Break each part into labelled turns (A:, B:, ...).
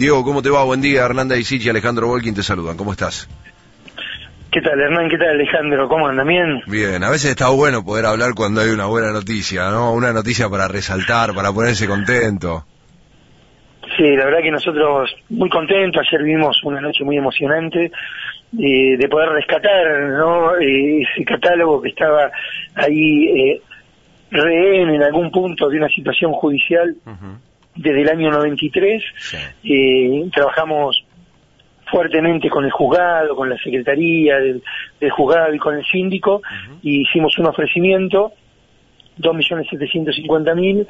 A: Diego, ¿cómo te va? Buen día. Hernán Daisich y Alejandro Volkin te saludan. ¿Cómo estás?
B: ¿Qué tal, Hernán? ¿Qué tal, Alejandro? ¿Cómo andan? ¿Bien?
A: Bien, a veces está bueno poder hablar cuando hay una buena noticia, ¿no? Una noticia para resaltar, para ponerse contento.
B: Sí, la verdad que nosotros muy contentos. Ayer vimos una noche muy emocionante de poder rescatar, ¿no? Ese catálogo que estaba ahí rehén en algún punto de una situación judicial desde el año 93. Sí. Trabajamos fuertemente con el juzgado, con la secretaría del juzgado y con el síndico, y hicimos un ofrecimiento, 2.750.000,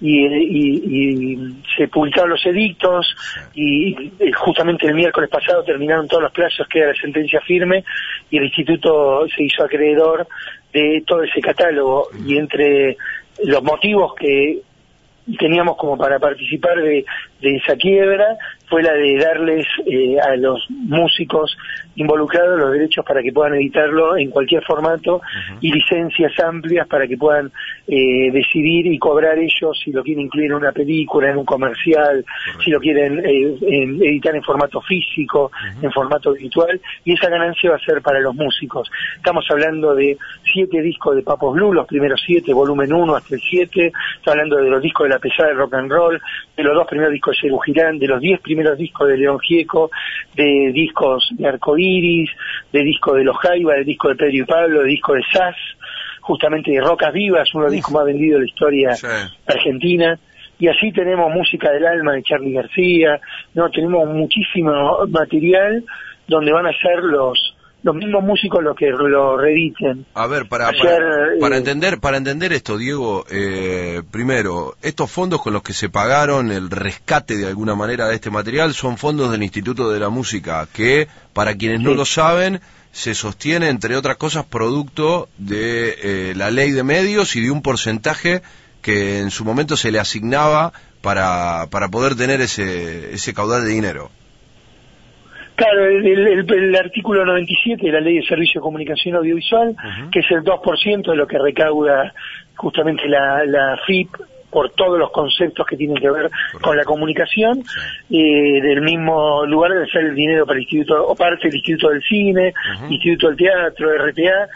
B: y se publicaron los edictos, y justamente el miércoles pasado terminaron todos los plazos, queda la sentencia firme, y el instituto se hizo acreedor de todo ese catálogo, y entre los motivos que teníamos como para participar de esa quiebra fue la de darles a los músicos involucrados los derechos para que puedan editarlo en cualquier formato y licencias amplias para que puedan decidir y cobrar ellos si lo quieren incluir en una película, en un comercial, si lo quieren editar en formato físico, en formato virtual, y esa ganancia va a ser para los músicos. Estamos hablando de 7 discos de Papos Blue, los primeros 7, volumen 1 hasta el 7, está hablando de los discos de La Pesada del Rock and Roll, de los 2 primeros discos de Serú Girán, de los 10 primeros discos de León Gieco, de discos de Arcoiris, de discos de Los Jaiba, de discos de Pedro y Pablo, de discos de SAS, justamente de Rocas Vivas, uno de los discos más vendidos de la historia argentina, y así tenemos música del alma de Charly García, no, tenemos muchísimo material donde van a ser los mismos músicos los que lo reediten.
A: A ver, para entender esto, Diego, primero, estos fondos con los que se pagaron el rescate de alguna manera de este material son fondos del Instituto de la Música, que, para quienes no lo saben, se sostiene, entre otras cosas, producto de la ley de medios y de un porcentaje que en su momento se le asignaba para poder tener ese caudal de dinero.
B: Claro, el artículo 97 de la Ley de Servicio de Comunicación Audiovisual, que es el 2% de lo que recauda justamente la FIP por todos los conceptos que tienen que ver con la comunicación, del mismo lugar debe ser el dinero para el Instituto, o parte del Instituto del Cine, Instituto del Teatro, RTA,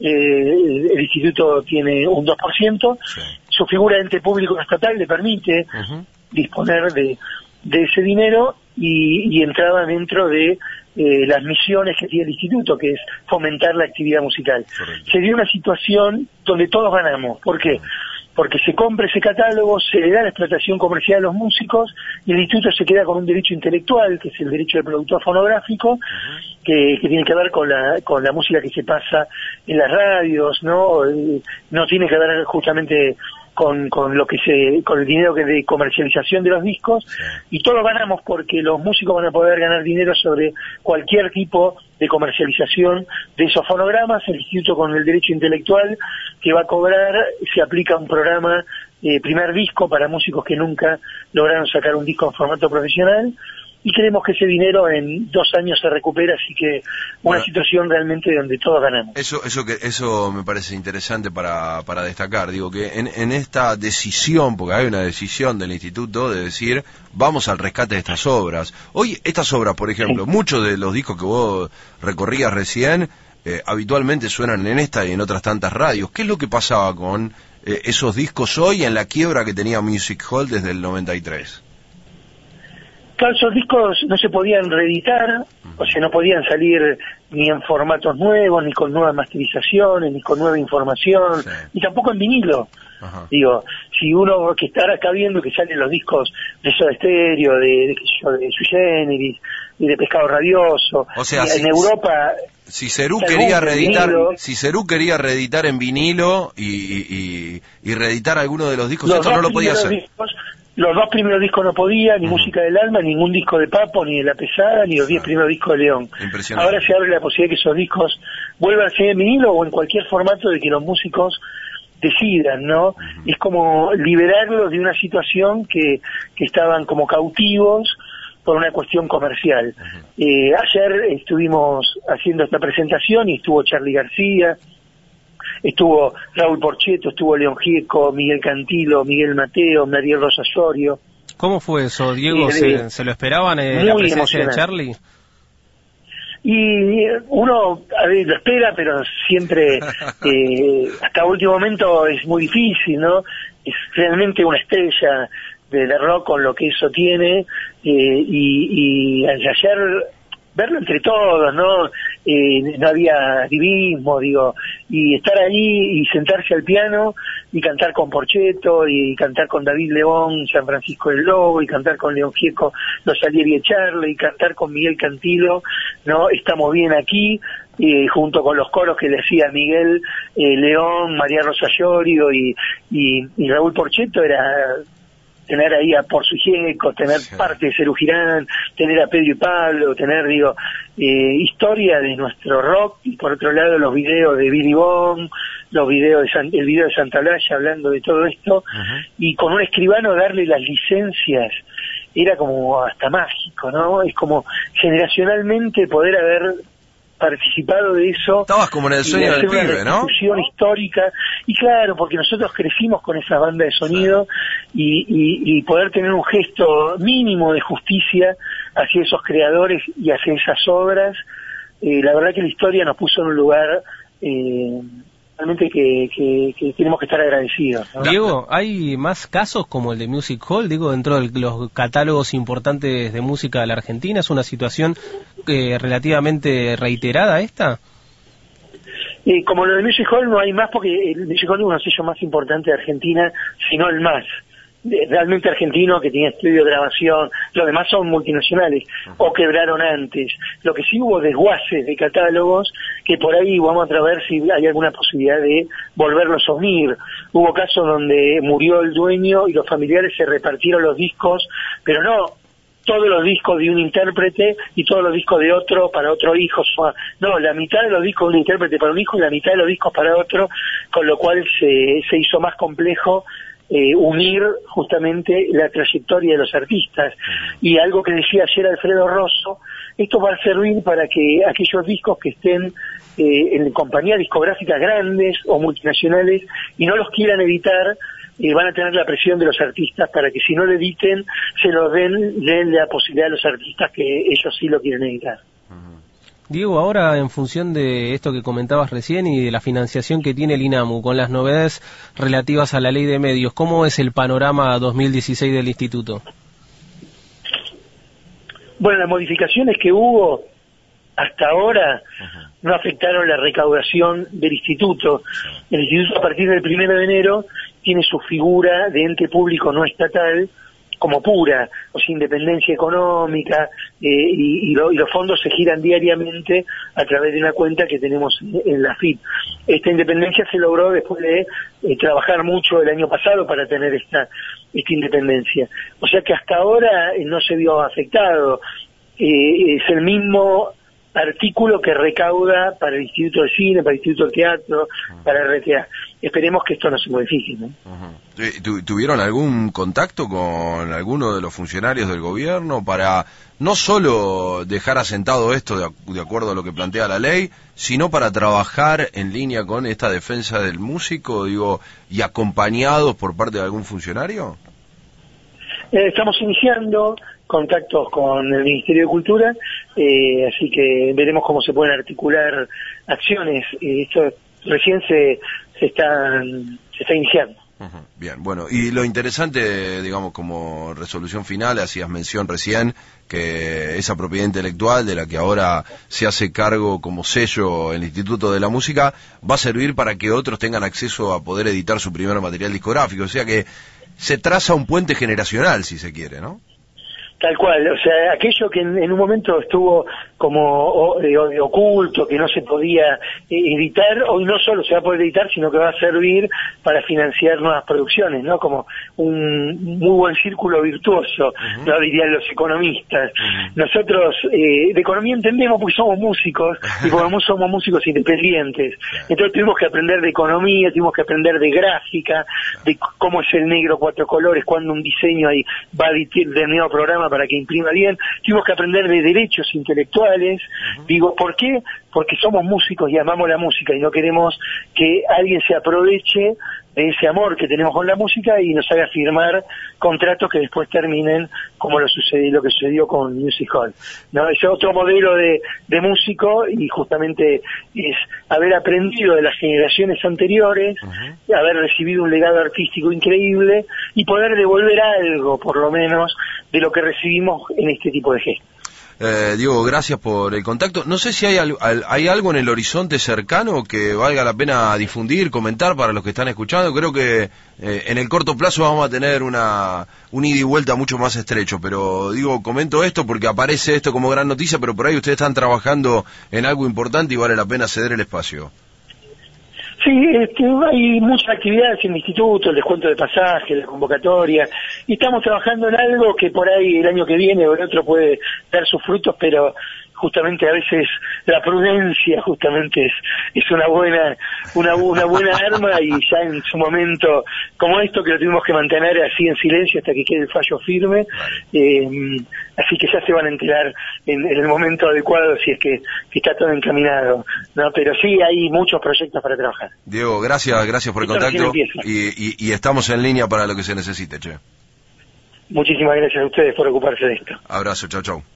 B: el Instituto tiene un 2%, su figura de ente público estatal le permite disponer de ese dinero y entraba dentro de las misiones que tiene el instituto, que es fomentar la actividad musical. Se dio una situación donde todos ganamos. ¿Por qué? Porque se compra ese catálogo, se le da la explotación comercial a los músicos y el instituto se queda con un derecho intelectual, que es el derecho del productor fonográfico, que tiene que ver con la música que se pasa en las radios, no tiene que ver justamente con el dinero de comercialización de los discos, y todos ganamos porque los músicos van a poder ganar dinero sobre cualquier tipo de comercialización de esos fonogramas. El instituto, con el derecho intelectual que va a cobrar, se aplica un programa primer disco para músicos que nunca lograron sacar un disco en formato profesional, y creemos que ese dinero en 2 años se recupera, así que una situación realmente donde todos ganamos.
A: Eso me parece interesante para destacar, digo que en esta decisión, porque hay una decisión del instituto de decir vamos al rescate de estas obras. Hoy estas obras, por ejemplo, muchos de los discos que vos recorrías recién habitualmente suenan en esta y en otras tantas radios. ¿Qué es lo que pasaba con esos discos hoy en la quiebra que tenía Music Hall desde el 93?
B: Claro, esos discos no se podían reeditar, o sea, no podían salir ni en formatos nuevos, ni con nuevas masterizaciones, ni con nueva información, ni tampoco en vinilo. Digo, si uno que está acá viendo que salen los discos de Soda Stereo, de Sui Generis, y de Pescado Rabioso,
A: o sea,
B: en Europa...
A: Si Serú quería reeditar en vinilo y reeditar alguno de los discos, esto no lo podía hacer.
B: Los 2 primeros discos no podía, ni Música del Alma, ningún disco de Papo, ni de La Pesada, ni los 10 primeros discos de León. Ahora se abre la posibilidad de que esos discos vuelvan a ser en vinilo o en cualquier formato de que los músicos decidan, ¿no? Es como liberarlos de una situación que estaban como cautivos por una cuestión comercial. Ayer estuvimos haciendo esta presentación y estuvo Charly García, estuvo Raúl Porcheto, estuvo León Gieco, Miguel Cantilo, Miguel Mateo, Mariel Rosa Osorio,
C: ¿Cómo fue eso, Diego? ¿Se lo esperaban la presencia de Charly?
B: Y uno lo espera, pero siempre hasta último momento es muy difícil, ¿no? Es realmente una estrella de rock con lo que eso tiene, y ayer verlo entre todos, ¿no? No había divismo, digo, y estar ahí y sentarse al piano y cantar con Porchetto y cantar con David León, San Francisco del Lobo, y cantar con León Gieco, Los Salieri y Charly, y cantar con Miguel Cantilo, ¿no? Estamos bien aquí, junto con los coros que le hacía Miguel León, María Rosa Llorio y Raúl Porchetto, era tener ahí a Porcio Gieco, tener parte de Serú Girán, tener a Pedro y Pablo, tener, historia de nuestro rock, y por otro lado los videos de Billy Bond, el video de Santa Blaya hablando de todo esto, y con un escribano darle las licencias, era como hasta mágico, ¿no? Es como generacionalmente poder haber participado de eso.
A: Estabas como en el sueño del pibe, ¿no?
B: Una histórica, y claro, porque nosotros crecimos con esa banda de sonido, y poder tener un gesto mínimo de justicia hacia esos creadores y hacia esas obras, la verdad que la historia nos puso en un lugar realmente que tenemos que estar agradecidos, ¿no?
C: Diego, ¿hay más casos como el de Music Hall? Digo, dentro de los catálogos importantes de música de la Argentina, ¿es una situación relativamente reiterada esta?
B: Como lo de Music Hall no hay más, porque el Music Hall es uno de los sellos más importantes de Argentina, sino el más realmente argentino, que tenía estudio de grabación. Los demás son multinacionales o quebraron antes. Lo que sí hubo desguaces de catálogos, que por ahí vamos a ver si hay alguna posibilidad de volverlos a unir. Hubo casos donde murió el dueño y los familiares se repartieron los discos, pero no todos los discos de un intérprete y todos los discos de otro para otro hijo. No, la mitad de los discos de un intérprete para un hijo y la mitad de los discos para otro, con lo cual se hizo más complejo unir justamente la trayectoria de los artistas. Y algo que decía ayer Alfredo Rosso, esto va a servir para que aquellos discos que estén en compañías discográficas grandes o multinacionales y no los quieran editar, van a tener la presión de los artistas para que si no lo editen, se los den la posibilidad a los artistas que ellos sí lo quieren editar.
C: Diego, ahora en función de esto que comentabas recién y de la financiación que tiene el INAMU, con las novedades relativas a la ley de medios, ¿cómo es el panorama 2016 del instituto?
B: Bueno, las modificaciones que hubo hasta ahora no afectaron la recaudación del instituto. El instituto, a partir del 1 de enero, tiene su figura de ente público no estatal como pura, o sea, independencia económica, y los fondos se giran diariamente a través de una cuenta que tenemos en la FIP. Esta independencia se logró después de trabajar mucho el año pasado para tener esta independencia. O sea que hasta ahora no se vio afectado. Es el mismo artículo que recauda para el Instituto de Cine, para el Instituto de Teatro, para RTA. Esperemos que esto no se modifique, ¿no?
A: ¿Tuvieron algún contacto con alguno de los funcionarios del gobierno para no solo dejar asentado esto de acuerdo a lo que plantea la ley, sino para trabajar en línea con esta defensa del músico, y acompañados por parte de algún funcionario?
B: Estamos iniciando contactos con el Ministerio de Cultura, así que veremos cómo se pueden articular acciones. Esto recién se está iniciando.
A: Bien, bueno, y lo interesante, digamos, como resolución final, hacías mención recién que esa propiedad intelectual de la que ahora se hace cargo como sello el Instituto de la Música va a servir para que otros tengan acceso a poder editar su primer material discográfico, o sea que se traza un puente generacional, si se quiere, ¿no?
B: Tal cual, o sea, aquello que en un momento estuvo como oculto, que no se podía editar, hoy no solo se va a poder editar, sino que va a servir para financiar nuevas producciones, ¿no? Como un muy buen círculo virtuoso, lo dirían los economistas. Nosotros de economía entendemos porque somos músicos, y porque somos músicos independientes. Entonces tuvimos que aprender de economía, tuvimos que aprender de gráfica, de cómo es el negro 4 colores, cuando un diseño ahí va a emitir determinado programa forma para que imprima bien, tuvimos que aprender de derechos intelectuales. Digo, ¿por qué? Porque somos músicos y amamos la música y no queremos que alguien se aproveche de ese amor que tenemos con la música y nos haga firmar contratos que después terminen como lo que sucedió con Music Hall, ¿no? Es otro modelo de músico, y justamente es haber aprendido de las generaciones anteriores, haber recibido un legado artístico increíble y poder devolver algo, por lo menos, de lo que recibimos en este tipo de gestos.
A: Diego, gracias por el contacto. No sé si hay algo en el horizonte cercano que valga la pena difundir, comentar para los que están escuchando. Creo que en el corto plazo vamos a tener un ida y vuelta mucho más estrecho, pero digo, comento esto porque aparece esto como gran noticia, pero por ahí ustedes están trabajando en algo importante y vale la pena ceder el espacio.
B: Sí, hay muchas actividades en el instituto, el descuento de pasaje, la convocatoria, y estamos trabajando en algo que por ahí el año que viene o el otro puede dar sus frutos, pero justamente a veces la prudencia justamente es una buena arma, y ya en su momento, como esto que lo tuvimos que mantener así en silencio hasta que quede el fallo firme, así que ya se van a enterar en el momento adecuado si es que está todo encaminado, ¿no? Pero sí hay muchos proyectos para trabajar.
A: Diego, gracias por el contacto y estamos en línea para lo que se necesite, che.
B: Muchísimas gracias a ustedes por ocuparse de esto.
A: Abrazo, chau.